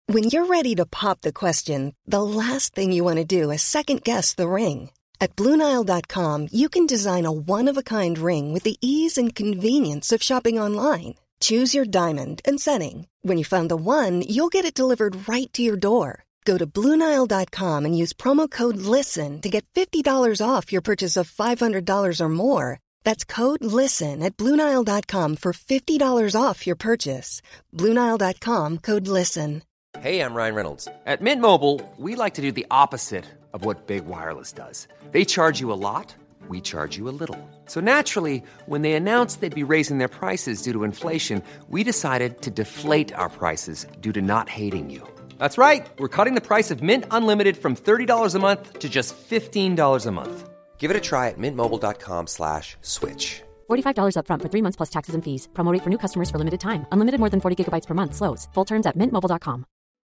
When you're ready to pop the question, the last thing you want to do is second-guess the ring. At BlueNile.com, you can design a one-of-a-kind ring with the ease and convenience of shopping online. Choose your diamond and setting. When you find the one, you'll get it delivered right to your door. Go to BlueNile.com and use promo code LISTEN to get $50 off your purchase of $500 or more. That's code LISTEN at BlueNile.com for $50 off your purchase. BlueNile.com, code LISTEN. Hey, I'm Ryan Reynolds. At Mint Mobile, we like to do the opposite of what Big Wireless does. They charge you a lot, we charge you a little. So naturally, when they announced they'd be raising their prices due to inflation, we decided to deflate our prices due to not hating you. That's right. We're cutting the price of Mint Unlimited from $30 a month to just $15 a month. Give it a try at mintmobile.com/switch. $45 up front for 3 months plus taxes and fees. Promo rate for new customers for limited time. Unlimited more than 40 gigabytes per month. Slows full terms at mintmobile.com.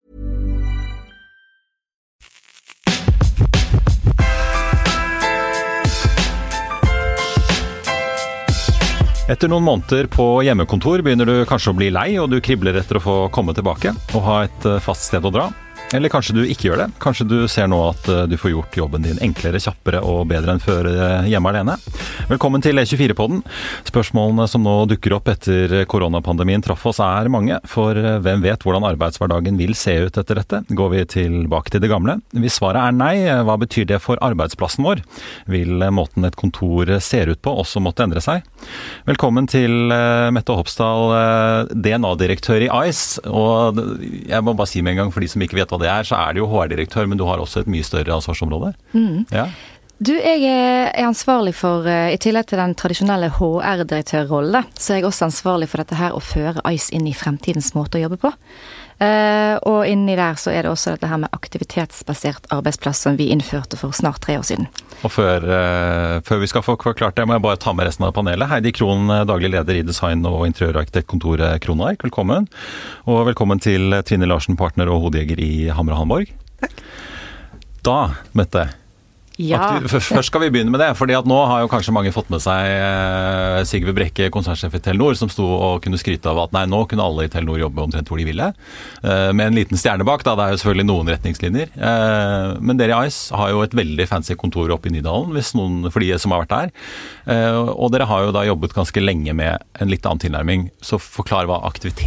Etter noen måneder på hjemmekontor begynner du kanskje å bli lei, og du kribler etter å få komme tilbake og ha et fast sted å dra. Eller kanskje du ikke gjør det. Kanskje du ser nå at du får gjort jobben din enklere, kjappere og bedre enn før hjemme alene. Velkommen til E24-podden. Spørsmålene som nå dukker opp etter koronapandemien traff oss mange, for hvem vet hvordan arbeidshverdagen vil se ut etter dette? Går vi tilbake til det gamle? Hvis svaret nei, hva betyr det for arbeidsplassen vår? Vil måten et kontor ser ut på også måtte endre seg? Velkommen til Mette Hopsdal, DNA-direktør i ICE, og jeg må bare si med en gang for de som ikke vet hva det så det jo HR-direktør, men du har også et mye større ansvarsområde. Ja. Du, jeg ansvarlig for, i tillegg til den tradisjonelle HR-direktørrollen, så jeg også ansvarlig for dette her å føre ICE inn i fremtidens måte å jobbe på. Og inni der så det også dette her med aktivitetsbasert arbeidsplass som vi innførte for snart 3 år siden. Og før vi skal få forklart det, må jeg bare ta med resten av panelet. Heidi Krohn, daglig leder i design- og interiørarkitektkontoret Kronark, velkommen. Og velkommen til Trine Larsen, partner og hovedjeger i Hamre Hamborg. Takk. Da, Mette, ja. Først skal vi begynne med det, fordi at nå har jo kanskje mange fått med seg Sigve Brekke, konsernsjef i Telenor, som sto og kunne skryte av at nei, nå kunne alle i Telenor jobbe omtrent hvor de ville, med en liten stjerne bak, da, det jo selvfølgelig noen retningslinjer. Men dere i ICE har jo et veldig fancy kontor oppe i Nydalen, for de som har vært der, og dere har jo da jobbet ganske lenge med en litt annen tilnærming, så forklar hva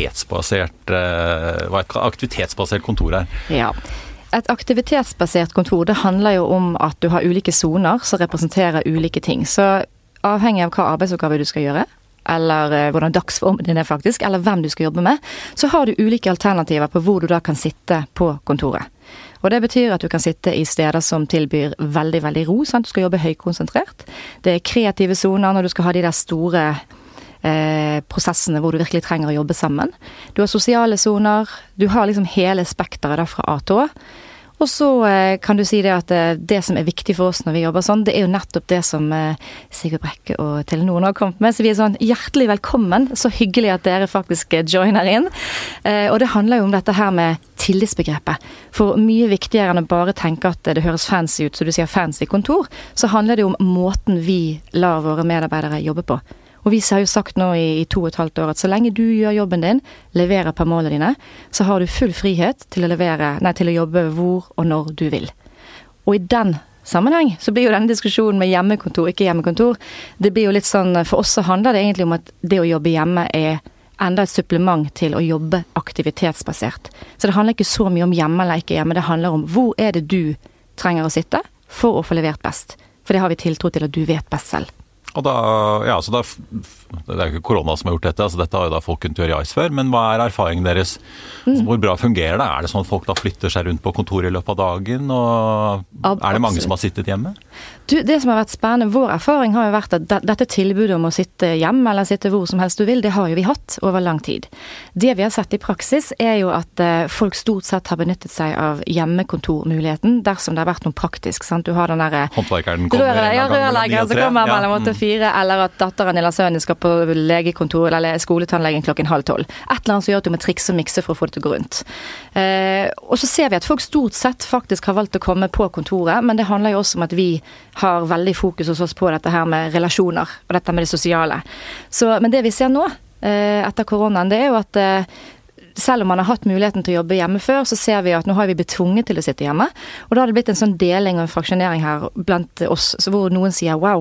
aktivitetsbasert kontor Ja. Et aktivitetsbasert kontor, det handler jo om at du har ulike zoner som representerer ulike ting. Så avhengig av hva arbeidsoppgave du skal gjøre, eller hvordan dagsformen din faktisk, eller hvem du skal jobbe med, så har du ulike alternativer på hvor du da kan sitte på kontoret. Og det betyr at du kan sitte i steder som tilbyr veldig, veldig ro, sant? Du skal jobbe høykonsentrert. Det kreative zoner når du skal ha de der store prosessene hvor du virkelig trenger å jobbe sammen. Du har sosiale zoner, du har liksom hele spekteret da fra A til Å. Og så kan du si det at det som viktig for oss når vi jobber sånn, det jo nettopp det som Sigve Brekke og Telenor har kommet med. Så vi sånn hjertelig velkommen, så hyggelig at dere faktisk joiner inn. Og det handler jo om dette her med tillitsbegrepet. For mye viktigere enn å bare tenke at det høres fancy ut, så du sier fancy kontor, så handler det om måten vi lar våre medarbeidere jobbe på. Og vi har jo sagt nå i 2,5 år at så lenge du gjør jobben din, leverer på målene dine, så har du full frihet til å jobbe hvor og når du vil. Og i den sammenheng så blir jo denne diskusjonen med hjemmekontor, ikke hjemmekontor, det blir jo litt sånn, for oss så handler det egentlig om at det å jobbe hjemme enda et supplement til å jobbe aktivitetsbasert. Så det handler ikke så mye om hjemme eller ikke hjemme, det handler om hvor det du trenger å sitte for å få levert best. For det har vi tiltro til at du vet best selv. Og da, ja, så det jo ikke korona som har gjort dette, altså dette har jo da folk kunnet gjøre i ICE før, men hva erfaringen deres? Hvor bra fungerer det? Det sånn at folk da flytter seg rundt på kontoret i løpet av dagen, og det mange som har sittet hjemme? Du, det som har vært spennende, vår erfaring har jo vært at dette tilbudet om å sitte hjemme eller sitte hvor som helst du vil, det har jo vi hatt over lang tid. Det vi har sett i praksis jo at folk stort sett har benyttet seg av hjemmekontormuligheten dersom det har vært noe praktisk, sant? Du har den der håndverkeren rørleggeren som kommer mellom 8 og 4, eller at datteren eller sønnen skal på legekontor eller skoletannlegen 11:30. Et eller annet som gjør at du må trikse og mikse for å få det til å gå rundt. Og så ser vi at folk stort sett faktisk har valgt å komme på kontoret, men det handler jo også om at vi har veldig fokus hos oss på dette her med relasjoner og dette med det sosiale. Men det vi ser nå etter koronaen, det jo at selv om man har hatt muligheten til å jobbe hjemme før, så ser vi at nå har vi blitt tvunget til å sitte hjemme. Og da har det blitt en sånn deling og en fraksjonering her blant oss, så hvor noen sier, wow,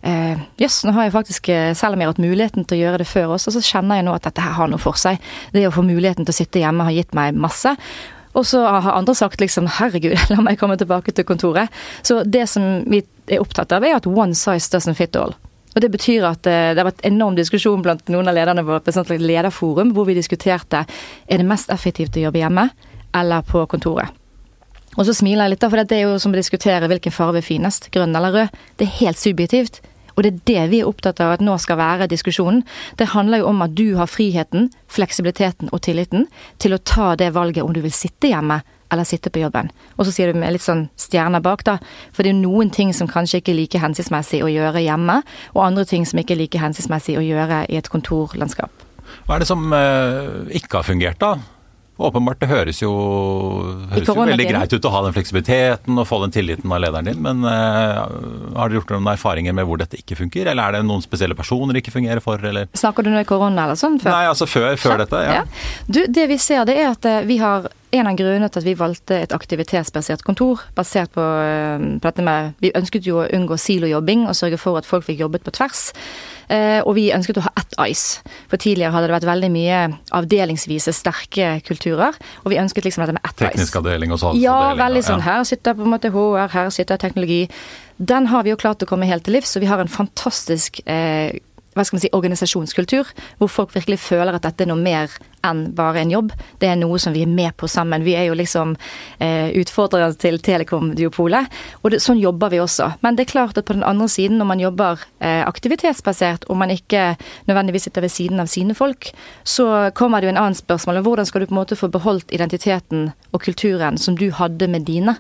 nå har jeg faktisk, selv om jeg har hatt muligheten til å gjøre det før oss, og så kjenner jeg nå at dette her har noe for seg. Det å få muligheten til å sitte hjemme har gitt meg masse. Og så har andre sagt liksom, herregud, la meg komme tilbake til kontoret. Så det som vi er opptatt av er at one size doesn't fit all. Og det betyr at det har vært enorm diskusjon blant noen av lederne våre på et sånt lederforum, hvor vi diskuterte, er det mest effektivt å jobbe hjemme eller på kontoret? Og så smiler jeg litt da, for det er jo som å diskutere hvilken farve er finest, grønn eller rød. Det er helt subjektivt. Og det er det vi er opptatt av at nå skal være diskusjonen. Det handler jo om at du har friheten, fleksibiliteten og tilliten til å ta det valget om du vil sitte hjemme eller sitte på jobben. Og så sier du med litt sånn stjerner bak da, for det er jo noen ting som kanskje ikke er like hensiktsmessig å gjøre hjemme, og andre ting som ikke er like hensiktsmessig å gjøre i et kontorlandskap. Hva er det som ikke har fungert da? Åpenbart, det høres jo veldig greit ut å ha den fleksibiliteten og få den tilliten av lederen din, men har dere gjort noen erfaringer med hvor dette ikke funker, eller er det noen spesielle personer det ikke fungerer for, eller? Snakker du nå i korona eller sånn? Nei, altså før dette, ja. Det vi ser, det er at vi har en av grunnene til at vi valgte et aktivitetsbasert kontor, basert på dette med, vi ønsket jo å unngå silojobbing og sørge for at folk fikk jobbet på tvers. Og vi ønsket å ha ett ICE. For tidligere hadde det vært veldig mye avdelingsvise, sterke kulturer, og vi ønsket liksom dette med ett ICE. Teknisk avdeling og salgsavdeling. Ja, veldig sånn. Her sitter på en måte HR, her sitter teknologi. Den har vi jo klart å komme helt til livs, så vi har en fantastisk organisasjonskultur, hvor folk virkelig føler at dette er noe mer enn bare en jobb. Det er noe som vi er med på sammen. Vi er jo liksom utfordrere til Telekom-duopolet, og sånn jobber vi også. Men det er klart at på den andre siden, når man jobber aktivitetsbasert, og man ikke nødvendigvis sitter ved siden av sine folk, så kommer det jo en annen spørsmål. Hvordan skal du på en måte få beholdt identiteten og kulturen som du hadde med dine?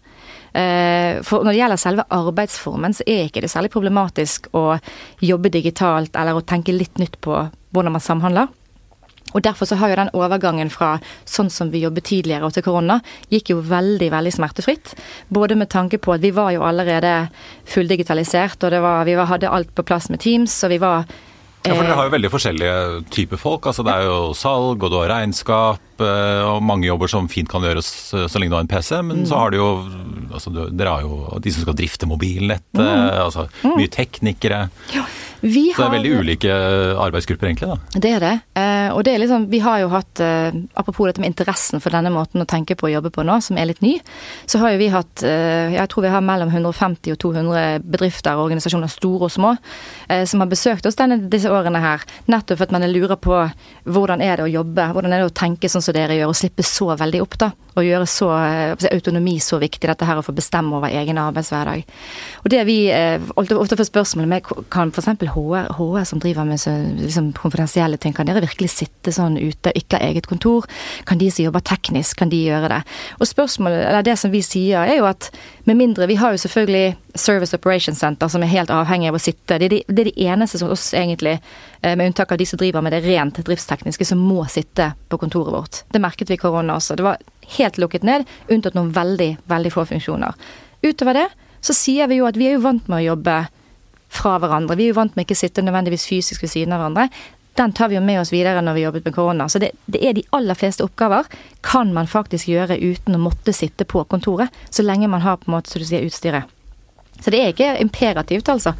For når det gjelder selve arbeidsformen, så er ikke det særlig problematisk å jobbe digitalt eller å tenke litt nytt på hvordan man samhandler. Og derfor så har jo den overgangen fra sånn som vi jobbet tidligere og til korona, gikk jo veldig, veldig smertefritt. Både med tanke på at vi var jo allerede fulldigitalisert, og vi hadde alt på plass med Teams, og vi var Ja, for dere har jo veldig forskjellige typer folk. Altså det er jo salg, og du har regnskap, og mange jobber som fint kan gjøres så lenge du har en PC, men så har du jo, altså dere har jo de som skal drifte mobilnettet, altså mye teknikere. Ja. Så det er veldig ulike arbeidsgrupper egentlig da. Det er det, og det er liksom, vi har jo hatt, apropos dette med interessen for denne måten å tenke på og jobbe på nå, som er litt ny, så har jo vi hatt, jeg tror vi har mellom 150 og 200 bedrifter og organisasjoner, store og små, som har besøkt oss disse årene her, nettopp for at man lurer på hvordan er det å jobbe, hvordan er det å tenke sånn som dere gjør, og slippe så veldig opp da, og gjøre så, autonomi så viktig, dette her å få bestemme over egen arbeidshverdag. Og det vi ofte får spørsmål med, kan for eksempel HR som driver med så, liksom, konfidensielle ting, kan dere virkelig sitte sånn ute, ikke ha eget kontor? Kan de som jobber teknisk, kan de gjøre det? Og spørsmålet, eller det som vi sier, er jo at med mindre, vi har jo selvfølgelig Service Operations Center som er helt avhengig av å sitte. Det er de eneste som oss egentlig, med unntak av de som driver med det rent driftstekniske, som må sitte på kontoret vårt. Det merket vi i korona også. Det var helt lukket ned, unntatt noen veldig, veldig få funksjoner. Utover det, så sier vi jo at vi er jo vant med å jobbe fra hverandre. Vi er jo vant med ikke sitte nødvendigvis fysisk ved siden av hverandre. Den tar vi jo med oss videre når vi jobbet med korona. Så det er de aller fleste oppgaver kan man faktisk gjøre uten å måtte sitte på kontoret, så lenge man har på en måte, så du sier, utstyret. Så det er ikke imperativt, altså.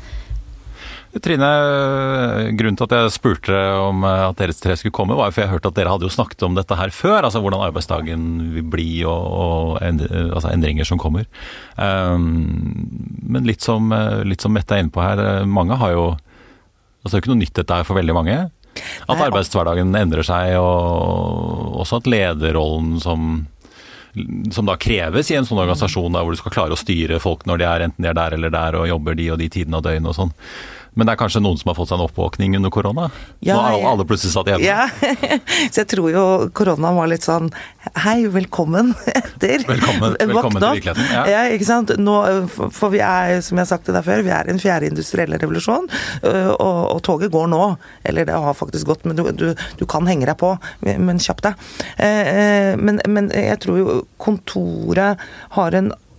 Trine, grunnen til at jeg spurte om at deres tre skulle komme, var jo for jeg hørte at dere hadde jo snakket om dette her før, altså hvordan arbeidsdagen vil bli og altså endringer som kommer. Men litt som Mette er inne på her, mange har jo, altså det er jo ikke noe nytt dette her for veldig mange, at arbeidshverdagen endrer seg, og også at lederrollen som da kreves i en sånn organisasjon der hvor du skal klare å styre folk når enten de er der eller der og jobber de og de tidene av døgnet og sånn. Men det er kanskje noen som har fått seg en oppvåkning under korona? Ja, nå har alle plutselig satt hjemme. Ja, så jeg tror jo korona var litt sånn, hei, velkommen etter. Velkommen til virkeligheten. Ja, ikke sant? Nå, for vi er, som jeg har sagt til deg før, vi er en fjerde industrielle revolusjon, og toget går nå. Eller det har faktisk gått, men du kan henge deg på, men kjapp deg. Men jeg tror jo kontoret har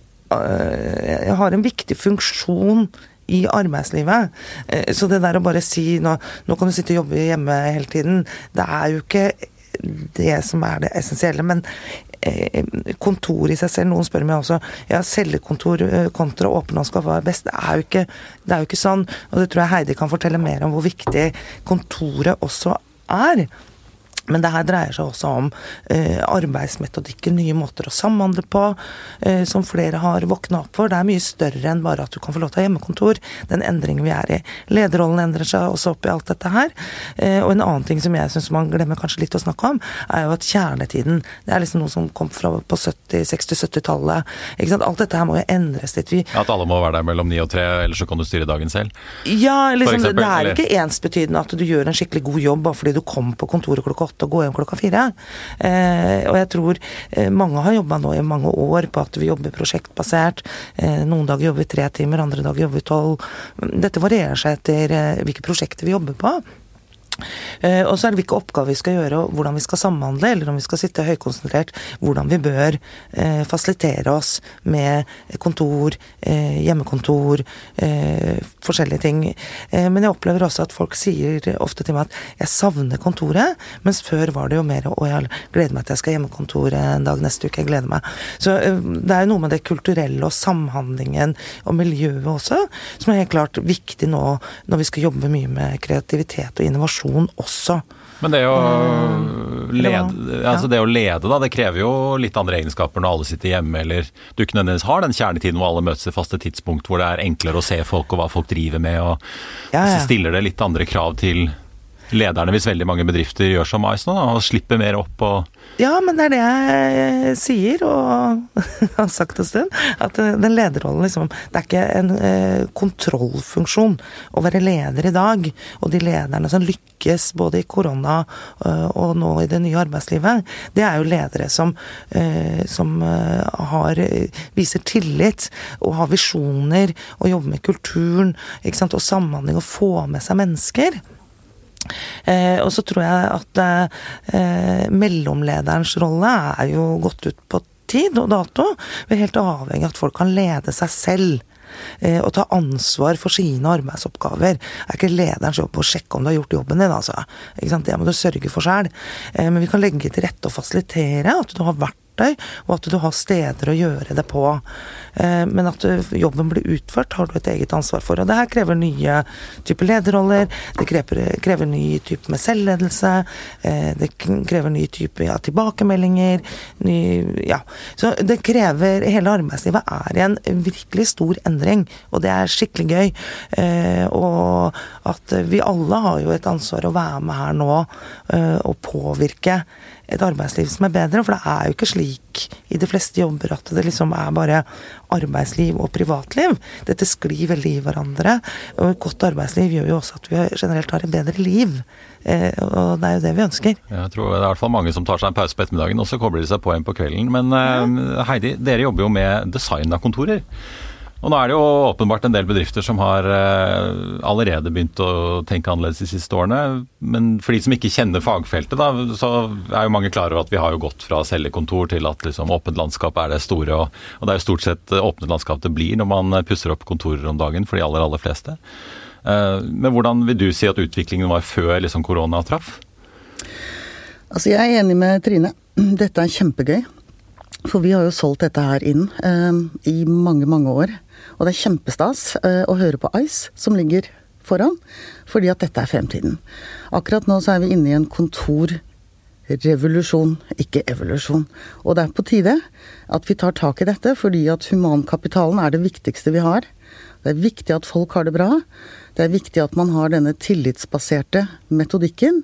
en viktig funksjon i arbeidslivet. Så det der å bare si, nå kan du sitte og jobbe hjemme hele tiden, det er jo ikke det som det essensielle, men kontor i seg selv, noen spør meg også, cellekontor kontra åpen landskap var best, det er jo ikke sånn, og det tror jeg Heidi kan fortelle mer om hvor viktig kontoret også er. Men det her dreier seg også om arbeidsmetodikken, nye måter å samhandle på, som flere har våknet opp for. Det er mye større enn bare at du kan få lov til å ha hjemmekontor. Den endringen vi i. Lederrollen endrer seg også opp i alt dette her. Og en annen ting som jeg synes man glemmer kanskje litt å snakke om, er jo at kjernetiden, det er liksom noe som kom fra på 60-70-tallet. Ikke sant? Alt dette her må jo endres litt. At alle må være der mellom 9 og 3, ellers så kan du styre dagen selv? Ja, liksom, eksempel, det er ikke ensbetydende at du gjør en skikkelig god jobb bare fordi du kommer på kontoret klokka 8 og gå hjem klokka 4. Og jeg tror mange har jobbet nå i mange år på at vi jobber prosjektbasert. Noen dager jobber vi 3 timer, andre dager jobber vi 12. Dette varierer seg etter hvilke prosjekter vi jobber på. Og så det hvilke oppgaver vi skal gjøre, og hvordan vi skal samhandle, eller om vi skal sitte høykonsentrert, hvordan vi bør fasilitere oss med kontor, hjemmekontor, forskjellige ting. Men jeg opplever også at folk sier ofte til meg at jeg savner kontoret, mens før var det jo mer, og jeg gleder meg til jeg skal hjemmekontor en dag neste uke, jeg gleder meg. Så det er jo noe med det kulturelle og samhandlingen og miljøet også, som helt klart viktig nå, når vi skal jobbe mye med kreativitet og innovasjon også. Men det å lede da, det krever jo litt andre egenskaper når alle sitter hjemme, eller du ikke nødvendigvis har den kjernetiden hvor alle møtes i faste tidspunkt, hvor det er enklere å se folk og hva folk driver med, og så stiller det litt andre krav til lederne hvis veldig mange bedrifter gjør som Ice nå, og slipper mer opp og... Ja, men det det jeg sier, og har sagt en stund, at den lederrollen liksom, det ikke en kontrollfunksjon å være leder i dag, og de lederne som lykkes både i korona og nå i det nye arbeidslivet, det jo ledere som viser tillit og har visjoner og jobber med kulturen, ikke sant, og samhandling og få med seg mennesker. Og så tror jeg at mellomlederens rolle jo gått ut på tid og dato. Vi helt avhengig av at folk kan lede seg selv og ta ansvar for sine arbeidsoppgaver. Det ikke lederens jobb å sjekke om du har gjort jobben din, altså. Ikke sant? Det må du sørge for selv. Men vi kan legge til rette og fasilitere at du har vært og at du har steder å gjøre det på. Men at jobben blir utført, har du et eget ansvar for. Og det her krever nye typer lederroller, det krever ny type med selvledelse, det krever ny type tilbakemeldinger, Så det krever, hele arbeidslivet i en virkelig stor endring, og det skikkelig gøy. Og at vi alle har jo et ansvar å være med her nå og påvirke et arbeidsliv som bedre, for det jo ikke slik i de fleste jobber at det liksom bare arbeidsliv og privatliv. Dette sklir veldig i hverandre, og et godt arbeidsliv gjør jo også at vi generelt har et bedre liv, og det jo det vi ønsker. Jeg tror det i hvert fall mange som tar seg en pause på ettermiddagen, og så kobler de seg på en på kvelden. Men Heidi, dere jobber jo med design av kontorer. Og nå det jo åpenbart en del bedrifter som har allerede begynt å tenke annerledes de siste årene, men for de som ikke kjenner fagfeltet da, så jo mange klare over at vi har jo gått fra cellekontor til at liksom, åpent landskap det store, og det jo stort sett åpent landskap det blir når man pusser opp kontorer om dagen for de aller fleste. Men hvordan vil du si at utviklingen var før liksom, korona traff? Altså jeg enig med Trine. Dette kjempegøy. For vi har jo solgt dette her inn i mange, mange år. Og det kjempestas å høre på Ice, som ligger foran, fordi at dette fremtiden. Akkurat nå så vi inne i en kontorrevolusjon, ikke evolusjon. Og det på tide at vi tar tak i dette, fordi at humankapitalen det viktigste vi har. Det viktig at folk har det bra. Det viktig at man har denne tillitsbaserte metodikken.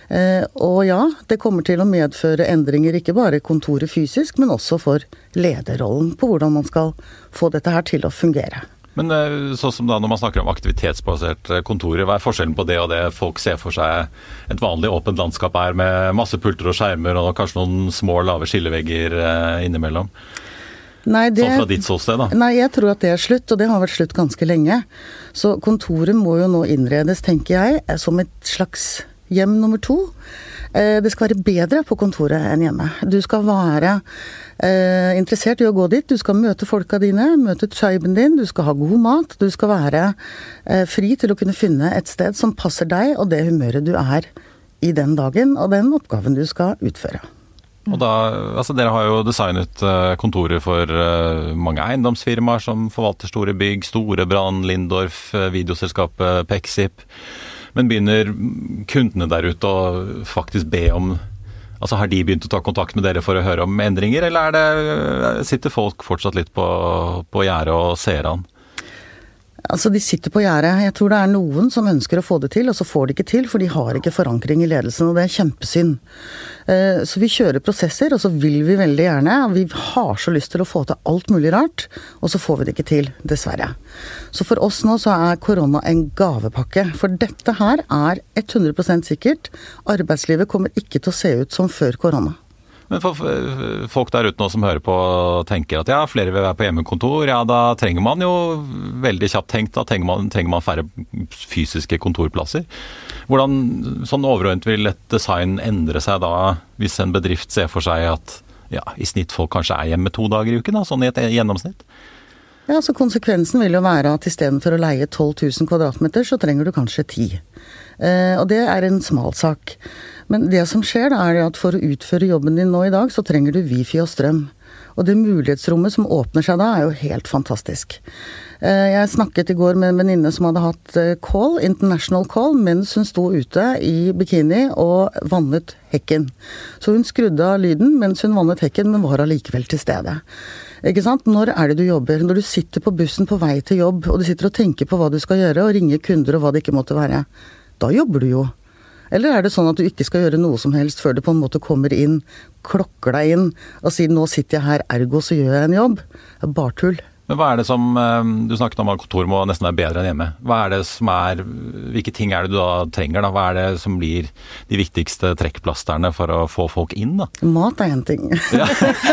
Og ja, det kommer til å medføre endringer, ikke bare i kontoret fysisk, men også for lederrollen på hvordan man skal få dette her til å fungere. Men sånn som da når man snakker om aktivitetsbasert kontorer, hva forskjellen på det og det folk ser for seg et vanlig åpent landskap med masse pulter og skjermer og kanskje noen små lave skillevegger innimellom? Nei, sånn fra ditt ståsted da? Nei, jeg tror at det slutt, og det har vært slutt ganske lenge. Så kontoret må jo nå innredes, tenker jeg, som et slags hjem nummer 2. Det skal være bedre på kontoret enn hjemme. Du skal være interessert i å gå dit, du skal møte folka dine, møte triben din, du skal ha god mat, du skal være fri til å kunne finne et sted som passer deg og det humøret du i den dagen og den oppgaven du skal utføre. Og da, dere har jo designet kontorer for mange eiendomsfirmaer som forvalter store bygg, Storebrand, Lindorf, videoselskapet Pexip. Men begynner kundene der ute å faktisk be om, har de begynt å ta kontakt med dere for å høre om endringer, eller sitter folk fortsatt litt på gjerdet og ser an? De sitter på gjerdet. Jeg tror det noen som ønsker å få det til, og så får de ikke til, for de har ikke forankring i ledelsen, og det kjempesynd. Så vi kjører prosesser, og så vil vi veldig gjerne. Vi har så lyst til å få til alt mulig rart, og så får vi det ikke til, dessverre. Så for oss nå så korona en gavepakke, for dette her 100% sikkert. Arbeidslivet kommer ikke til å se ut som før korona. Men for folk der ute nå som hører på og tenker at flere vil være på hjemmekontor, da trenger man jo veldig kjapt tenkt, da trenger man færre fysiske kontorplasser. Hvordan sånn overordnet vil et design endre seg da, hvis en bedrift ser for seg at i snitt folk kanskje hjemme 2 dager i uken, sånn i et gjennomsnitt? Ja, så konsekvensen vil jo være at i stedet for å leie 12 000 kvadratmeter, så trenger du kanskje 10. Og det en smal sak. Men det som skjer da at for å utføre jobben din nå i dag, så trenger du wifi og strøm. Og det mulighetsrommet som åpner seg da jo helt fantastisk. Jeg snakket i går med en venninne som hadde hatt call, international call, mens hun sto ute i bikini og vannet hekken. Så hun skrudde av lyden mens hun vannet hekken, men var allikevel til stede. Ikke sant? Når det du jobber? Når du sitter på bussen på vei til jobb, og du sitter og tenker på hva du skal gjøre, og ringer kunder og hva det ikke måtte være, da jobber du jo. Eller det sånn at du ikke skal gjøre noe som helst før du på en måte kommer inn, klokker deg inn og sier nå sitter jeg her, ergo så gjør jeg en jobb? Det bare tull. Men hva det som, du snakket om at kontor må nesten være bedre enn hjemme. Hva det som hvilke ting det du da trenger da? Hva det som blir de viktigste trekkplasterne for å få folk inn da? Mat en ting. Ja.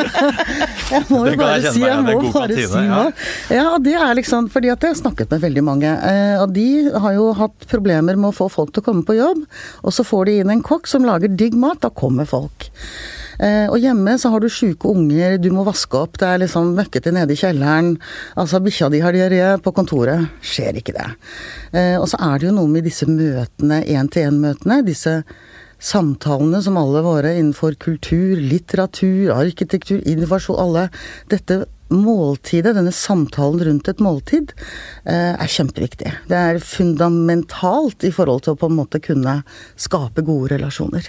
Jeg må jo bare si mat. Ja, det liksom, fordi at jeg har snakket med veldig mange, og de har jo hatt problemer med å få folk til å komme på jobb, og så får de inn en kokk som lager digg mat, da kommer folk. Og hjemme så har du syke unger, du må vaske opp, det liksom møkkete nede i kjelleren, bikkja di har diaré på kontoret, skjer ikke det. Og så det jo noe med disse møtene, en-til-en-møtene, disse samtalene som alle våre innenfor kultur, litteratur, arkitektur, innovasjon, alle, dette måltidet, denne samtalen rundt et måltid, kjempeviktig. Det fundamentalt i forhold til å på en måte kunne skape gode relasjoner.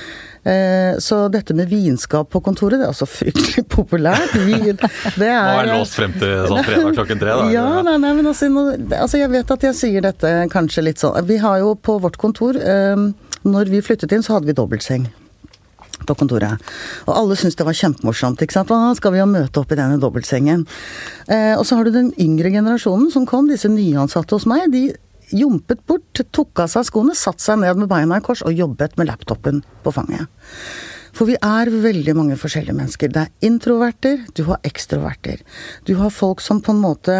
Så dette med vinskap på kontoret, det så fryktelig populært. Det Nå låst frem til sånn fredag klokken 3 da. Ja, nei, men jeg vet at jeg sier dette kanskje litt sånn. Vi har jo på vårt kontor, når vi flyttet inn, så hadde vi dobbeltseng på kontoret. Og alle syntes det var kjempemorsomt, ikke sant? Hva skal vi møte opp i denne dobbeltsengen? Og så har du den yngre generasjonen som kom, disse nyansatte hos meg, de jumpet bort, tok av seg skoene, satt seg ned med beina i kors og jobbet med laptopen på fanget. For vi veldig mange forskjellige mennesker. Det introverter, du har ekstroverter. Du har folk som på en måte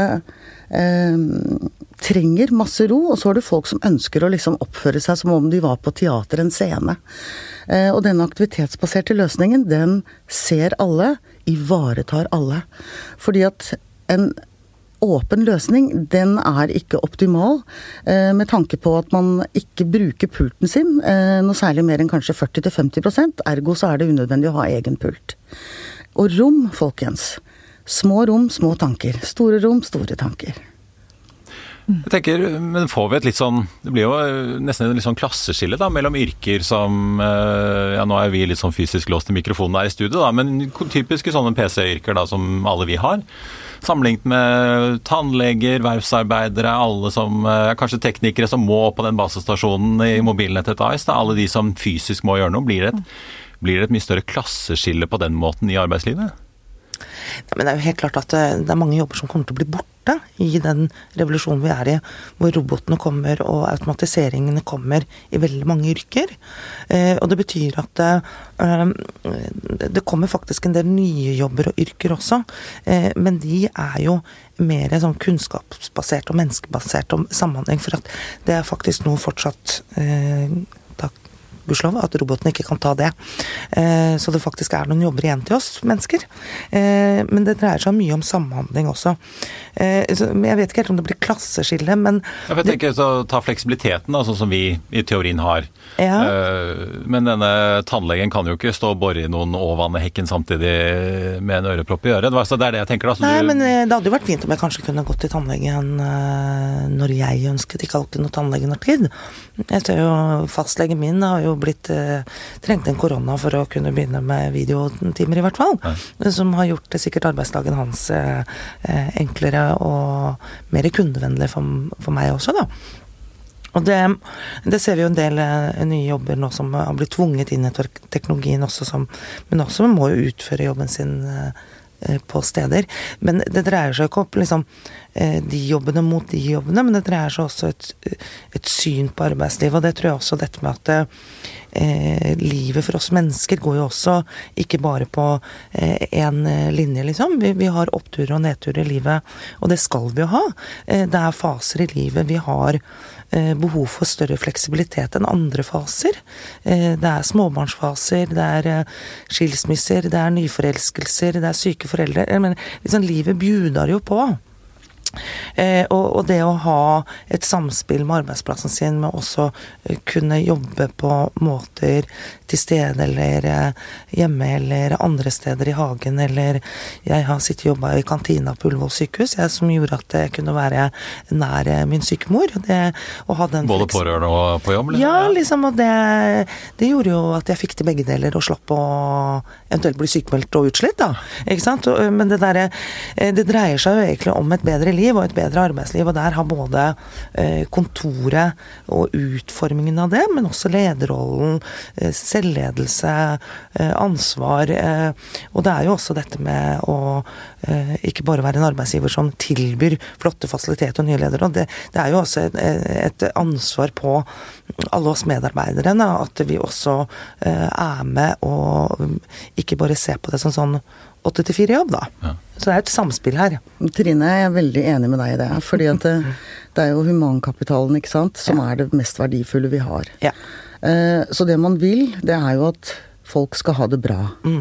trenger masse ro, og så har du folk som ønsker å liksom oppføre seg som om de var på teater, en scene. Og denne aktivitetsbaserte løsningen, den ser alle, ivaretar alle. Fordi at en åpen løsning, den ikke optimal, med tanke på at man ikke bruker pulten sin, noe særlig mer enn kanskje 40-50%, ergo så det unødvendig å ha egen pult. Og rom, folkens. Små rom, små tanker. Store rom, store tanker. Jeg tenker, men får vi et litt sånn, det blir jo nesten et litt sånn klasseskille da, mellom yrker som, nå vi litt sånn fysisk låst i mikrofonen her i studio da, men typiske sånne PC-yrker da, som alle vi har, sammenlignet med tannleger, verfsarbeidere, alle som, kanskje teknikere som må på den basestasjonen i mobilnettet AIS, da, alle de som fysisk må gjøre noe, blir det et mye større klasseskille på den måten i arbeidslivet? Ja, men det jo helt klart at det mange jobber som kommer til å bli borte i den revolusjonen vi i, hvor robotene kommer og automatiseringene kommer i veldig mange yrker. Og det betyr at det kommer faktisk en del nye jobber og yrker også, men de jo mer sånn kunnskapsbasert og menneskebasert om samhandling, for at det faktisk noe fortsatt gudskjelov, at robotene ikke kan ta det. Så det faktisk noen jobber igjen til oss mennesker. Men det dreier seg mye om samhandling også. Jeg vet ikke helt om det blir klasseskille, men... Jeg tenker å ta fleksibiliteten, sånn som vi i teorien har. Ja. Men denne tannlegen kan jo ikke stå og borre i noen og vanne hekken samtidig med en ørepropp i øret. Så det det jeg tenker da. Nei, men det hadde jo vært fint om jeg kanskje kunne gått til tannlegen når jeg ønsket, ikke alltid når tannlegen har tid. Jeg ser jo fastlegen min har jo trengt en korona for å kunne begynne med videotimer i hvert fall, som har gjort det sikkert arbeidsdagen hans enklere og mer kundevennlig for meg også da. Og det ser vi jo en del nye jobber nå som har blitt tvunget inn i teknologien også, men også må jo utføre jobben sin på steder. Men det dreier seg ikke opp liksom, de jobbene mot de jobbene, men det dreier seg også et syn på arbeidslivet, og det tror jeg også dette med at livet for oss mennesker går jo også ikke bare på en linje, liksom. Vi har oppturer og nedturer i livet, og det skal vi jo ha. Det faser i livet. Vi har behov for større fleksibilitet enn andre faser. Det småbarnsfaser, det skilsmisser, det nyforelskelser, det syke foreldre. Men liksom, livet bjuder jo på. Og det å ha et samspill med arbeidsplassen sin, med også kunne jobbe på måter til stede eller hjemme eller andre steder i hagen, eller jeg har sittet og jobbet i kantina på Ullevål sykehus, som gjorde at jeg kunne være nær min sykemor. Både pårørende og på jobb? Liksom? Ja, liksom, og det gjorde jo at jeg fikk til begge deler og slapp å eventuelt bli sykemeldt og utslitt da, ikke sant? Men det dreier seg jo egentlig om et bedre liv og et bedre arbeidsliv, og der har både kontoret og utformingen av det, men også lederrollen, selvledelse, ansvar, og det jo også dette med å ikke bare være en arbeidsgiver som tilbyr flotte fasiliteter og nye ledere, og det jo også et ansvar på alle oss medarbeidere, at vi også med og ikke bare ser på det som sånn 8-4 jobb da. Ja. Så det et samspill her. Trine, jeg veldig enig med deg i det, fordi at det jo humankapitalen, ikke sant, som det mest verdifulle vi har. Ja. Så det man vil, det jo at folk skal ha det bra.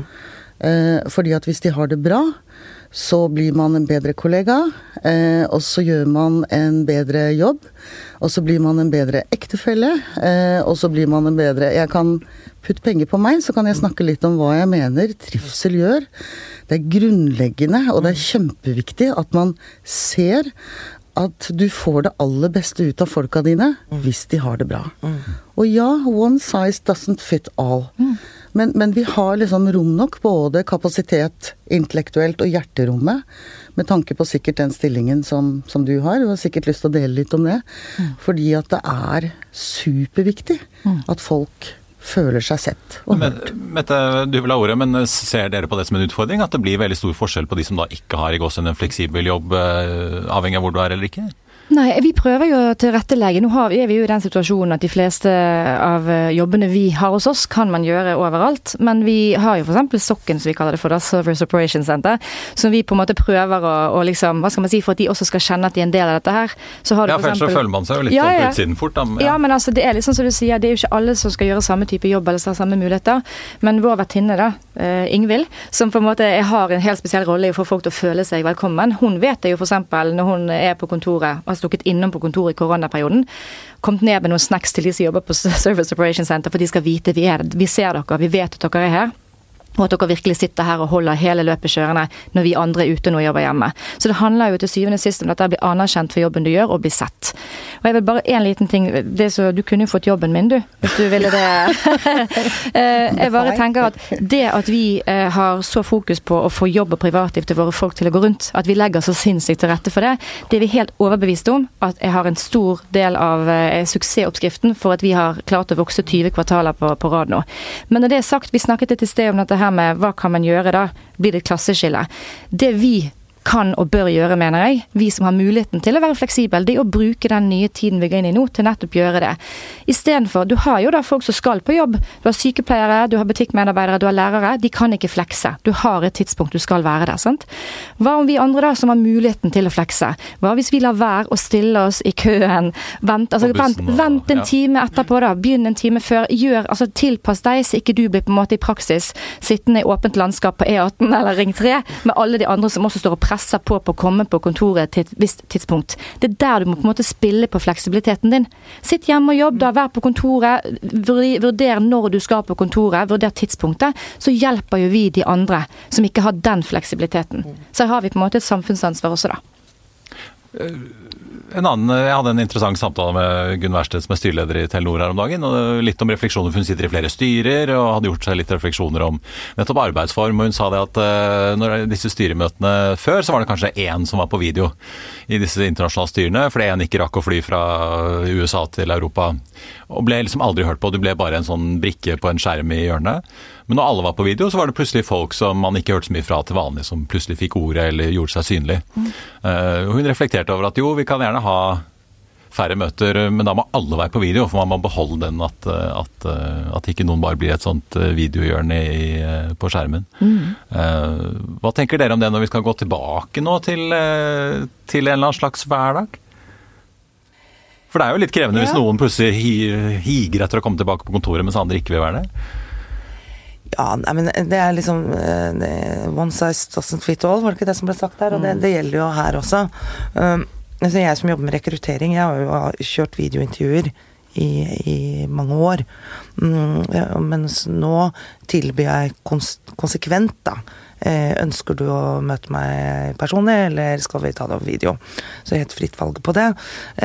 Fordi at hvis de har det bra, så blir man en bedre kollega, og så gjør man en bedre jobb, og så blir man en bedre ektefelle, og så blir man en bedre... Jeg kan putte penger på meg, så kan jeg snakke litt om hva jeg mener trivsel gjør. Det grunnleggende, og det kjempeviktig at man ser at du får det aller beste ut av folka dine hvis de har det bra. Og ja, one size doesn't fit all. Men vi har liksom rom nok, både kapasitet intellektuelt og hjerterommet, med tanke på sikkert den stillingen som du har. Du har sikkert lyst til å dele litt om det. Fordi at det superviktig at folk føler seg sett og hørt. Mette, du vil ha ordet, men ser dere på det som en utfordring? At det blir veldig stor forskjell på de som da ikke har i gåsen en fleksibel jobb, avhengig av hvor du eller ikke? Nei, vi prøver jo å tilrettelegge. Nå vi jo i den situasjonen at de fleste av jobbene vi har hos oss kan man gjøre overalt, men vi har jo for eksempel sokken, som vi kaller det for da, Service Operations Center, som vi på en måte prøver å liksom, hva skal man si, for at de også skal kjenne at de en del av dette her. Så har du for eksempel... så føler man seg jo litt sånn på utsiden fort. Da. Ja, men altså, det litt sånn som du sier, det jo ikke alle som skal gjøre samme type jobb eller samme muligheter, men vår vertinne da, Ingvild, som på en måte har en helt spesiell rolle i å få folk til å føle seg velkommen. Hun vet det jo for eksempel når hun på kontoret, har stukket innom på kontoret i koronaperioden, kommet ned med noen snacks til de som jobber på Service Operations Center, for de skal vite vi ser dere, vi vet at dere her, og at dere virkelig sitter her og holder hele løpet kjørende når vi andre ute nå jobber hjemme. Så det handler jo til syvende og sist om at det blir anerkjent for jobben du gjør, og blir sett. Og jeg vil bare en liten ting, du kunne jo fått jobben min, hvis du ville det. Jeg bare tenker at det at vi har så fokus på å få jobb og privatliv til våre folk til å gå rundt, at vi legger så sinnssykt til rette for det, det vi helt overbevist om, at jeg har en stor del av suksessoppskriften for at vi har klart å vokse 20 kvartaler på rad nå. Men når det sagt, vi snakket litt i sted om dette her med hva kan man gjøre da, blir det et klasseskille. Det vi kan og bør gjøre, mener jeg, vi som har muligheten til å være fleksibel, det å bruke den nye tiden vi går inn i nå til nettopp gjøre det. I stedet for, du har jo da folk som skal på jobb, du har sykepleiere, du har butikkmedarbeidere, du har lærere, de kan ikke flekse. Du har et tidspunkt du skal være der, sant? Hva om vi andre da som har muligheten til å flekse? Hva hvis vi lar være å stille oss i køen, vent en time etterpå da, begynn en time før, tilpass deg så ikke du blir på en måte i praksis sittende i åpent landskap på E18 eller Ring 3 med alle de andre som også står og presser på å komme på kontoret til et visst tidspunkt. Det der du må på en måte spille på fleksibiliteten din. Sitt hjemme og jobb da, vær på kontoret, vurder når du skal på kontoret, vurder tidspunktet, så hjelper jo vi de andre som ikke har den fleksibiliteten. Så har vi på en måte et samfunnsansvar også da. Jeg hadde en interessant samtale med Gunn Wærsted som styreleder i Telenor her om dagen, og litt om refleksjoner, for hun sitter i flere styrer og hadde gjort seg litt refleksjoner om nettopp arbeidsform, og hun sa det at når disse styremøtene før, så var det kanskje en som var på video i disse internasjonale styrene, fordi en ikke rakk å fly fra USA til Europa, og ble liksom aldri hørt på, du ble bare en sånn brikke på en skjerm i hjørnet. Men når alle var på video, så var det plutselig folk som man ikke hørte så mye fra til vanlig, som plutselig fikk ordet eller gjorde seg synlig. Hun reflekterte over at jo, vi kan gjerne ha færre møter, men da må alle være på video, for man må beholde den at ikke noen bare blir et sånt videohjørne på skjermen. Hva tenker dere om det når vi skal gå tilbake nå til en eller annen slags hverdag? For det er jo litt krevende hvis noen plutselig higer etter å komme tilbake på kontoret, mens andre ikke vil være det. Ja, men det er liksom one size doesn't fit all, var det ikke det som ble sagt der? Og det gjelder jo her også. Jeg som jobber med rekruttering, jeg har jo kjørt videointervjuer i mange år. Mens nå tilbyr jeg konsekvent da. Ønsker du å møte meg personlig, eller skal vi ta det over video? Så helt fritt valg på det.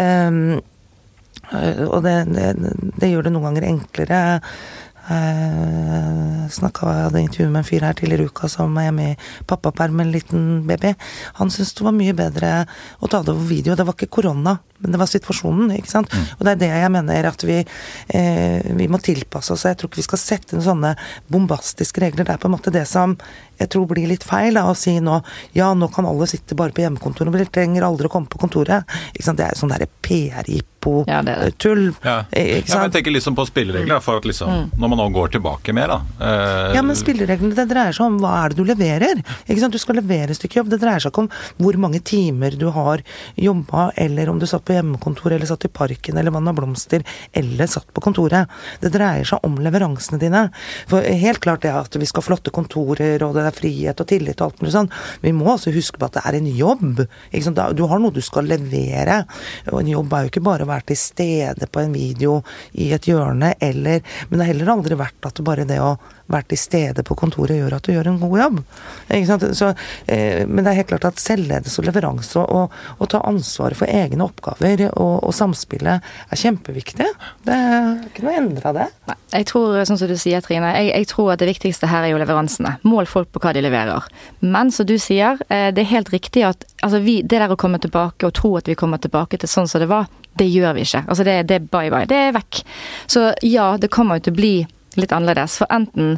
Og det gjør det noen ganger enklere. Jeg hadde intervju med en fyr her tidligere i uka som er hjemme i pappaperm med en liten baby. Han syntes det var mye bedre å ta det over video. Det var ikke korona, men det var situasjonen, ikke sant? Og det er det jeg mener at vi må tilpasse oss. Jeg tror ikke vi skal sette inn sånne bombastiske regler. Det er på en måte det som jeg tror blir litt feil da, å si nå, ja, nå kan alle sitte bare på hjemmekontoret, men de trenger aldri å komme på kontoret. Ikke sant? Det er sånn der PR-tull. Ja, jeg tenker liksom på spilleregler, for at liksom, når man nå går tilbake mer da. Ja, men spillereglene, det dreier seg om hva er det du leverer. Ikke sant? Du skal levere et stykke jobb. Det dreier seg ikke om hvor mange timer du har jobbet, eller om du satt på hjemmekontoret, eller satt i parken, eller vann og blomster, eller satt på kontoret. Det dreier seg om leveransene dine. For helt klart det at vi skal ha flotte kontorer, og det er frihet og tillit og alt mulig sånn. Vi må også huske på at det er en jobb. Ikke sant? Du har noe du skal levere, og en jobb er jo ikke bare å være til stede på en video i et hjørne, men det har heller aldri vært at bare det å være til stede på kontoret gjør at du gjør en god jobb. Ikke sant? Så, men det er helt klart at selvledelse og leveranse og ta ansvar for egne oppgaver og samspillet er kjempeviktig. Det er ikke noe å endre av det. Nei, jeg tror, sånn som du sier, Trine, jeg tror at det viktigste her er jo leveransene. Mål folk på hva de leverer. Men som du sier, det er helt riktig at det der å komme tilbake og tro at vi kommer tilbake til sånn som det var, det gjør vi ikke. Altså det er bye-bye. Det er vekk. Så ja, det kommer jo til å bli litt annerledes, for enten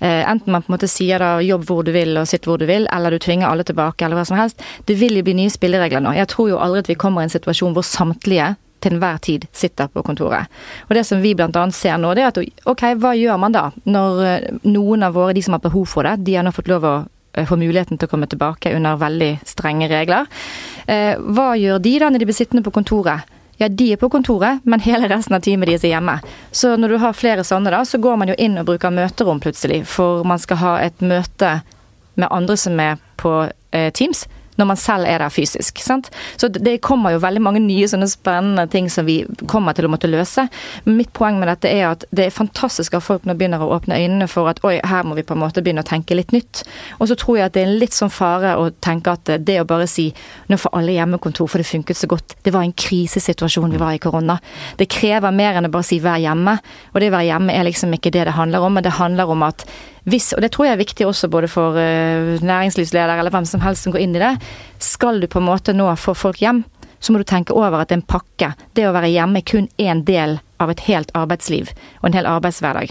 man på en måte sier da jobb hvor du vil og sitt hvor du vil, eller du tvinger alle tilbake, eller hva som helst. Det vil jo bli nye spilleregler nå. Jeg tror jo aldri at vi kommer i en situasjon hvor samtlige til enhver tid sitter på kontoret. Og det som vi blant annet ser nå, det er at ok, hva gjør man da når noen av de som har behov for det, de har nå fått lov å få muligheten til å komme tilbake under veldig strenge regler. Hva gjør de da når de blir sittende på kontoret? Ja, de er på kontoret, men hele resten av teamet de er hjemme. Så når du har flere sånne da, så går man jo inn og bruker møterom plutselig, for man skal ha et møte med andre som er på Teams, når man selv er der fysisk, sant? Så det kommer jo veldig mange nye sånne spennende ting som vi kommer til å måtte løse. Men mitt poeng med dette er at det er fantastisk at folk nå begynner å åpne øynene for at oi, her må vi på en måte begynne å tenke litt nytt. Og så tror jeg at det er en litt sånn fare å tenke at det å bare si nå får alle hjemmekontor, for det funket så godt. Det var en krisesituasjon vi var i korona. Det krever mer enn å bare si vær hjemme, og det å være hjemme er liksom ikke det handler om, men det handler om at og det tror jeg er viktig også både for næringslivsleder eller hvem som helst som går inn i det, skal du på en måte nå få folk hjem, så må du tenke over at en pakke, det å være hjemme er kun en del av et helt arbeidsliv og en hel arbeidshverdag.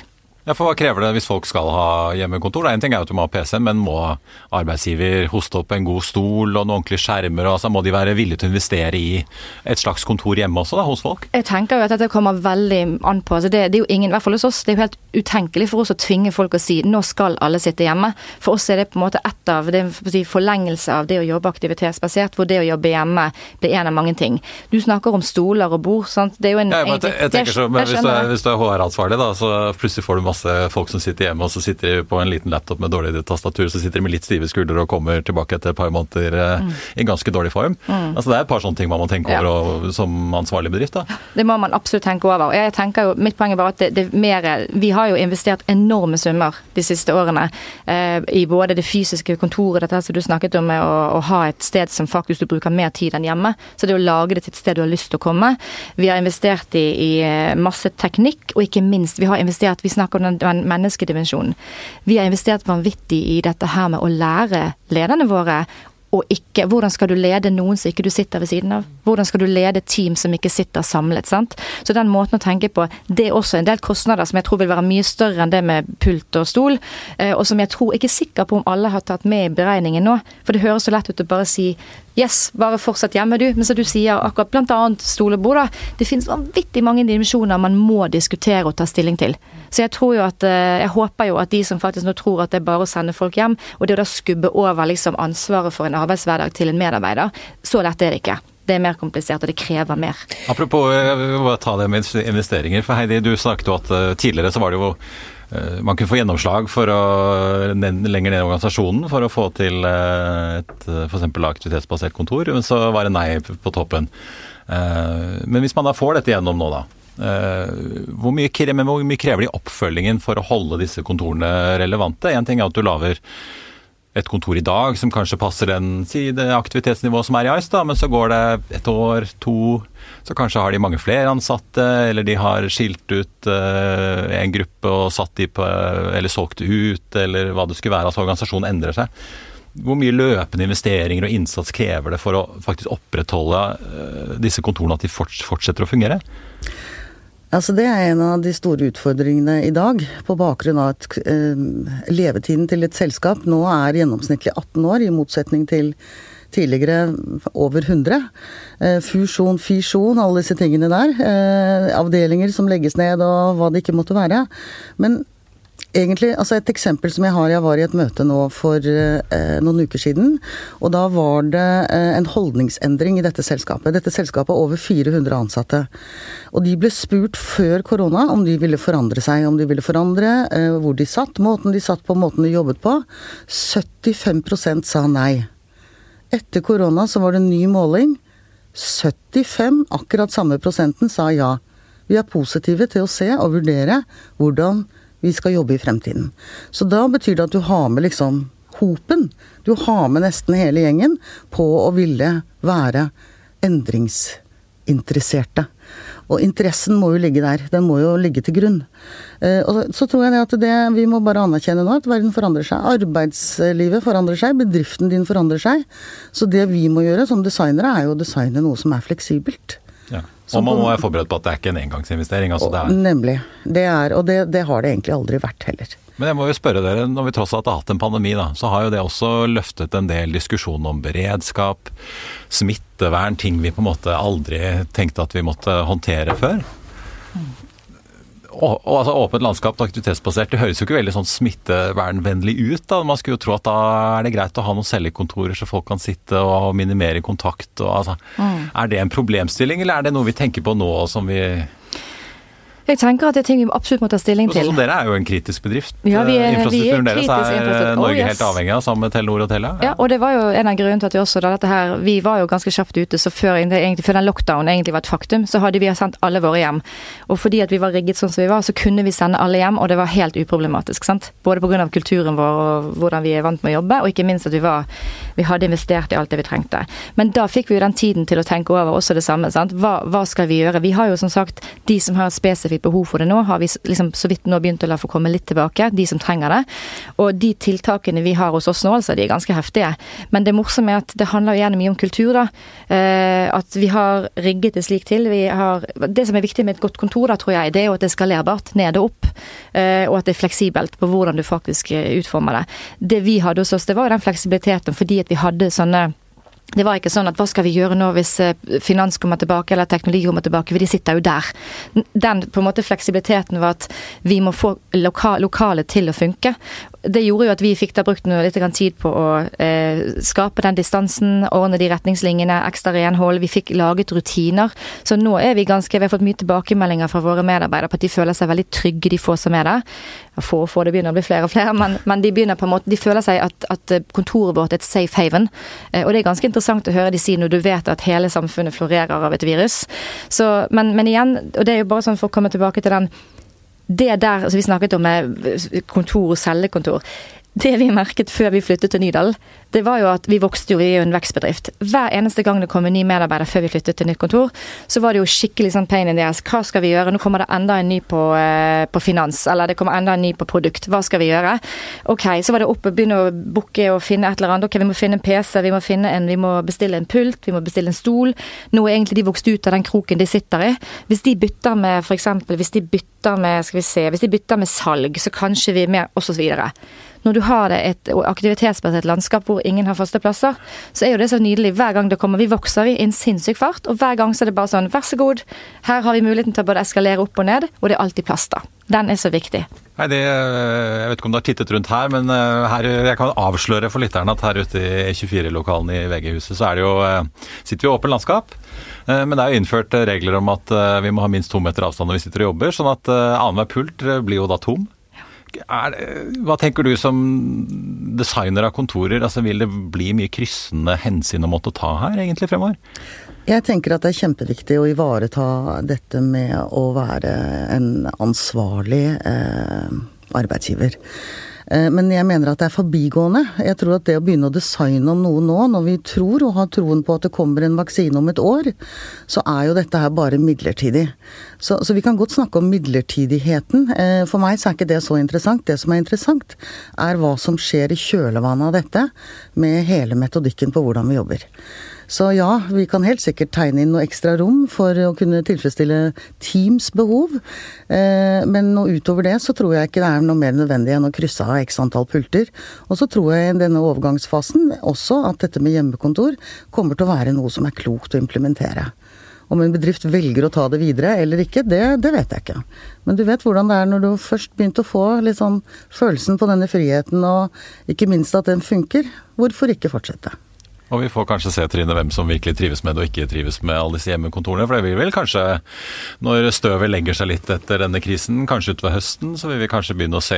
Ja, for hva krever det hvis folk skal ha hjemmekontor? En ting at du må ha PC, men må arbeidsgiver hoste opp en god stol og noen ordentlige skjermer, og altså må de være villige til å investere i et slags kontor hjemme også da, hos folk? Jeg tenker jo at dette kommer veldig an på. Altså det er jo ingen, i hvert fall hos oss, det er jo helt utenkelig for oss å tvinge folk å si nå skal alle sitte hjemme. For oss er det på en måte ett av det forlengelse av det å jobbe aktivitetsbasert, hvor det å jobbe hjemme blir en av mange ting. Du snakker om stoler og bord, sant? Det er jo en... Ja, jeg tenker så, men hvis du er HR-ansvarlig da, så plutselig får du masse folk som sitter hjemme, og så sitter de på en liten laptop med dårlig tastatur, så sitter de med litt stive skuldre og kommer tilbake etter et par måneder i ganske dårlig form. Altså det er et par sånne ting man må tenke over og, som ansvarlig bedrift da. Det må man absolutt tenke over. Jeg tenker jo, mitt poeng er bare at det er mer, vi har jo investert enorme summer de siste årene i både det fysiske kontoret, dette som du snakket om, med å ha et sted som faktisk du bruker mer tid enn hjemme. Så det å lage det til et sted du har lyst til å komme. Vi har investert i masse teknikk, og ikke minst, vi snakker om den menneskedimensjonen. Vi har investert vanvittig i dette her med å lære lederne våre, og ikke, hvordan skal du lede noen som ikke du sitter ved siden av? Hvordan skal du lede team som ikke sitter samlet, sant? Så den måten å tenke på, det er også en del kostnader som jeg tror vil være mye større enn det med pult og stol, og som jeg tror ikke er sikker på om alle har tatt med i beregningen nå, for det høres så lett ut å bare si yes, bare fortsett hjemme du, men så du sier akkurat blant annet stol og bord da, det finnes vanvittig mange dimensjoner man må diskutere og ta stilling til. Så jeg tror jo at, jeg håper jo at de som faktisk nå tror at det er bare å sende folk hjem, og det å da skubbe over liksom ansvaret for en arbeidshverdag til en medarbeider, så lett er det ikke. Det er mer komplisert, og det krever mer. Apropos, jeg vil bare ta det med investeringer, for Heidi, du snakket jo at tidligere så var det jo man kunne få gjennomslag for å lenger ned i organisasjonen for å få til et for eksempel aktivitetsbasert kontor, men så var det nei på toppen. Men hvis man da får dette gjennom nå da, hvor mye krever de oppfølgingen for å holde disse kontorene relevante? En ting er at du lager et kontor i dag som kanskje passer det aktivitetsnivået som i ICE da, men så går det 1 år, 2, så kanskje har de mange flere ansatte, eller de har skilt ut en gruppe og satt de på, eller solgt ut, eller hva det skulle være, altså organisasjonen endrer seg. Hvor mye løpende investeringer og innsats krever det for å faktisk opprettholde disse kontorene, at de fortsetter å fungere? Altså det er en av de store utfordringene i dag, på bakgrunn av at levetiden til et selskap nå er gjennomsnittlig 18 år, i motsetning til tidligere over 100. Fusjon, fisjon, alle disse tingene der. Avdelinger som legges ned og hva det ikke måtte være. Men egentlig, altså et eksempel som jeg var i et møte nå for noen uker siden, og da var det en holdningsendring i dette selskapet. Dette selskapet har over 400 ansatte. Og de ble spurt før korona om de ville forandre seg, om de ville forandre hvor de satt, måten de satt på, måten de jobbet på. 75% sa nei. Etter korona så var det en ny måling. 75, akkurat samme prosenten, sa ja. Vi er positive til å se og vurdere hvordan vi skal jobbe i fremtiden. Så da betyr det at du har med liksom hopen. Du har med nesten hele gjengen på å ville være endringsinteresserte. Og interessen må jo ligge der. Den må jo ligge til grunn. Og så tror jeg at vi må bare anerkjenne nå at verden forandrer seg. Arbeidslivet forandrer seg. Bedriften din forandrer seg. Så det vi må gjøre som designere er jo å designe noe som er fleksibelt. Ja. Og man må være forberedt på at det er ikke en engangsinvestering. Altså nemlig. Det har det egentlig aldri vært heller. Men jeg må jo spørre dere, når vi tross alt har hatt en pandemi da, så har jo det også løftet en del diskusjon om beredskap, smittevern, ting vi på en måte aldri tenkte at vi måtte håndtere før. Og altså åpent landskap og aktivitetsbasert, det høres jo ikke veldig sånn smittevernvennlig ut da. Man skulle jo tro at da er det greit å ha noen cellekontorer så folk kan sitte og minimere kontakt. Og, altså, er det en problemstilling, eller er det noe vi tenker på nå som vi... Jeg tenker at det er ting vi absolutt må ta stilling til. Så dere er jo en kritisk bedrift. Ja, vi er infrastrukturen deres infrastruktur. Norge helt avhengig av, sammen med Telenor og Telia. Ja, og det var jo en av grunnen til at vi også, da dette her, vi var jo ganske kjapt ute, så før den lockdown egentlig var et faktum, så hadde vi sendt alle våre hjem. Og fordi at vi var rigget sånn som vi var, så kunne vi sende alle hjem, og det var helt uproblematisk, sant? Både på grunn av kulturen vår og hvordan vi er vant med å jobbe, og ikke minst at vi hadde investert i alt det vi trengte. Men da fikk vi jo den tiden til å tenke over også det samme, sant? Hva skal vi gjøre? Vi har jo som sagt de som har et spesifikt litt behov for det nå, har vi liksom så vidt nå begynt å la få komme litt tilbake, de som trenger det. Og de tiltakene vi har hos oss nå, altså, de er ganske heftige. Men det morsomme er at det handler jo gjerne mye om kultur, da. At vi har rigget det slik til. Det som er viktig med et godt kontor, da, tror jeg, det er jo at det er skalerbart ned og opp, og at det er fleksibelt på hvordan du faktisk utformer det. Det vi hadde hos oss, det var jo den fleksibiliteten, fordi at vi hadde sånne. Det var ikke sånn at hva skal vi gjøre nå hvis finans kommer tilbake eller teknologi kommer tilbake, for de sitter jo der. Den på en måte fleksibiliteten var at vi må få lokale til å funke. Det gjorde jo at vi fikk da brukt litt tid på å skape den distansen, ordne de retningslinjene, ekstra renhold, vi fikk laget rutiner. Så nå er vi vi har fått mye tilbakemeldinger fra våre medarbeidere på at de føler seg veldig trygge, de får seg med det. Det begynner å bli flere og flere, men de begynner på en måte, de føler seg at kontoret vårt er et safe haven. Og det er ganske interessant å høre de si når du vet at hele samfunnet florerer av et virus. Så, men igjen, og det er jo bare sånn for å komme tilbake til den, det der, altså vi snakket om kontor og cellekontor, det vi merket før vi flyttet til Nydal, det var jo at vi vokste jo, vi er jo en vekstbedrift. Hver eneste gang det kom en ny medarbeider før vi flyttet til nytt kontor, så var det jo skikkelig sånn pain in the ass. Hva skal vi gjøre? Nå kommer det enda en ny på finans, eller det kommer enda en ny på produkt. Hva skal vi gjøre? Ok, så var det opp og begynne å booke og finne et eller annet. Ok, vi må finne en PC, vi må bestille en pult, vi må bestille en stol. Nå er egentlig de vokst ut av den kroken de sitter i. Hvis de bytter med, for eksempel, hvis de bytter med salg, så kanskje vi er mer, og så videre. Når du har et aktivitetsbasert landskap hvor ingen har faste plasser, så er jo det så nydelig. Hver gang det kommer, vi vokser i en sinnssyk fart, og hver gang så er det bare sånn, vær så god, her har vi muligheten til å både eskalere opp og ned, og det er alltid plass da. Den er så viktig. Nei, jeg vet ikke om du har tittet rundt her, men jeg kan avsløre for lytterne at her ute i E24-lokalen i VG-huset så sitter vi i åpen landskap. Men det er jo innført regler om at vi må ha minst 2 meter avstand når vi sitter og jobber, sånn at annenhver pult blir jo da tom. Hva tenker du som designer av kontorer? Altså, vil det bli mye kryssende hensyn å måtte ta her egentlig fremover? Jeg tenker at det er kjempeviktig å ivareta dette med å være en ansvarlig arbeidsgiver. Men jeg mener at det er forbigående. Jeg tror at det å begynne å designe om noe nå, når vi tror og har troen på at det kommer en vaksine om et år, så er jo dette her bare midlertidig. Så vi kan godt snakke om midlertidigheten. For meg så er ikke det så interessant. Det som er interessant er hva som skjer i kjølvannet av dette, med hele metodikken på hvordan vi jobber. Så ja, vi kan helt sikkert tegne inn noe ekstra rom for å kunne tilfredsstille teams behov, men utover det så tror jeg ikke det er noe mer nødvendig enn å krysse av x antall pulter. Og så tror jeg i denne overgangsfasen også at dette med hjemmekontor kommer til å være noe som er klokt å implementere. Om en bedrift velger å ta det videre eller ikke, det vet jeg ikke. Men du vet hvordan det er når du først begynte å få litt sånn følelsen på denne friheten, og ikke minst at den funker. Hvorfor ikke fortsette? Og vi får kanskje se, Trine, hvem som virkelig trives med det og ikke trives med alle disse hjemmekontorene. For det vil vel kanskje, når støvet legger seg litt etter denne krisen, kanskje utover høsten, så vil vi kanskje begynne å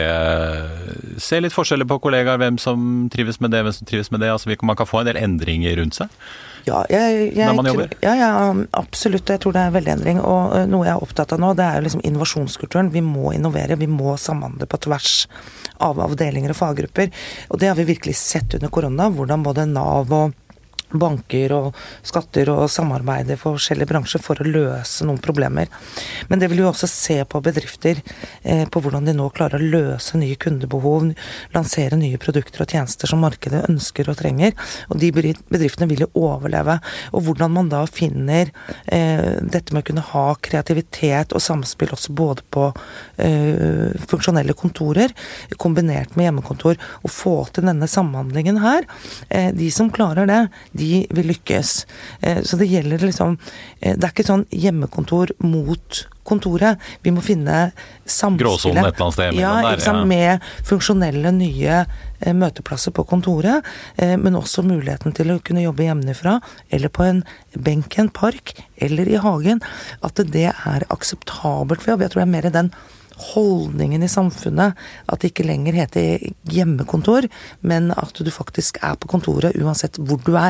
se litt forskjeller på kollegaer, hvem som trives med det, hvem som trives med det. Altså man kan få en del endringer rundt seg. Ja, når man jobber. Ja, absolutt. Jeg tror det er veldig endring. Og noe jeg er opptatt av nå, det er jo liksom innovasjonskulturen. Vi må innovere, vi må samhandle på tvers av avdelinger og faggrupper. Og det har vi virkelig sett under korona, hvordan både Nav og banker og skatter og samarbeider for forskjellige bransjer for å løse noen problemer. Men det vil jo også se på bedrifter, på hvordan de nå klarer å løse nye kundebehov, lansere nye produkter og tjenester som markedet ønsker og trenger, og de bedriftene vil jo overleve. Og hvordan man da finner dette med å kunne ha kreativitet og samspill også både på funksjonelle kontorer, kombinert med hjemmekontor, og få til denne samhandlingen her. De som klarer det, de vil lykkes. Så det gjelder liksom, det er ikke sånn hjemmekontor mot kontoret. Vi må finne samspillet. Gråsonen et eller annet sted. Ja, med funksjonelle nye møteplasser på kontoret, men også muligheten til å kunne jobbe hjemmefra, eller på en benk i en park, eller i hagen. At det er akseptabelt for jobb. Jeg tror det er mer den holdningen i samfunnet, at det ikke lenger heter hjemmekontor, men at du faktisk er på kontoret uansett hvor du er.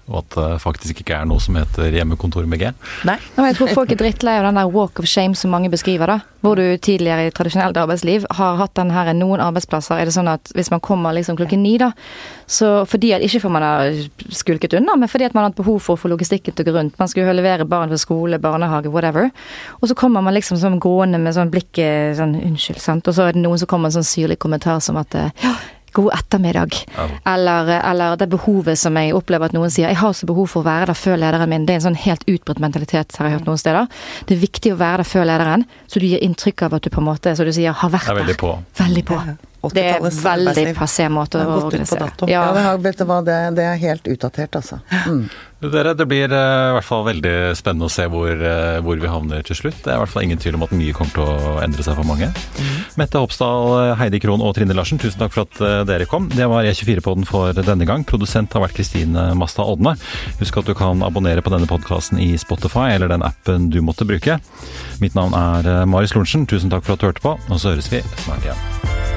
og at det faktisk ikke noe som heter hjemmekontor med G. Nei. Men jeg tror folk drittlei av den der walk of shame som mange beskriver da, hvor du tidligere I tradisjonelt arbeidsliv har hatt den her noen arbeidsplasser, det sånn at hvis man kommer liksom 9:00 da, så fordi at, ikke for man har skulket unna, men fordi at man har hatt behov for å få logistikken til å gå rundt, man skulle levere barn til skole, barnehage, whatever, og så kommer man liksom sånn gående med sånn blikket, sånn unnskyld, sant, og så det noen som kommer med en sånn syrlig kommentar som at, ja, god ettermiddag, eller det behovet som jeg opplever at noen sier, jeg har så behov for å være der før lederen min, det en sånn helt utbredt mentalitet, har jeg hørt noen steder. Det viktig å være der før lederen, så du gir inntrykk av at du på en måte, så du sier, har vært der. Veldig på. Veldig på. Det veldig passé måte å organisere. Ja, vet du hva, det helt utdatert, altså. Dere, det blir I hvert fall veldig spennende å se hvor vi havner til slutt. Det I hvert fall ingen tvil om at mye kommer til å endre seg for mange. Mette Hopsdal, Heidi Krohn og Trine Larsen, tusen takk for at dere kom. Det var E24-podden for denne gang. Produsent har vært Kristine Masta Odne. Husk at du kan abonnere på denne podcasten I Spotify eller den appen du måtte bruke. Mitt navn Marius Lorentzen. Tusen takk for at du hørte på, og så høres vi snart igjen.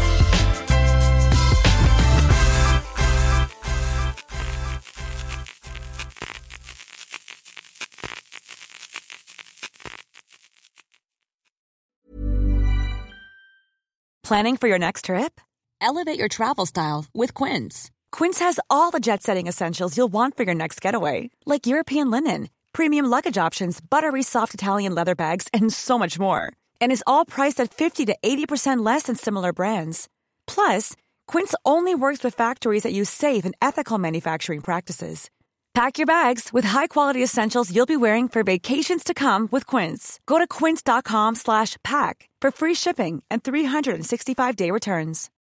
Planning for your next trip? Elevate your travel style with Quince. Quince has all the jet-setting essentials you'll want for your next getaway, like European linen, premium luggage options, buttery soft Italian leather bags, and so much more. And is all priced at 50 to 80% less than similar brands. Plus, Quince only works with factories that use safe and ethical manufacturing practices. Pack your bags with high-quality essentials you'll be wearing for vacations to come with Quince. Go to quince.com/pack for free shipping and 365-day returns.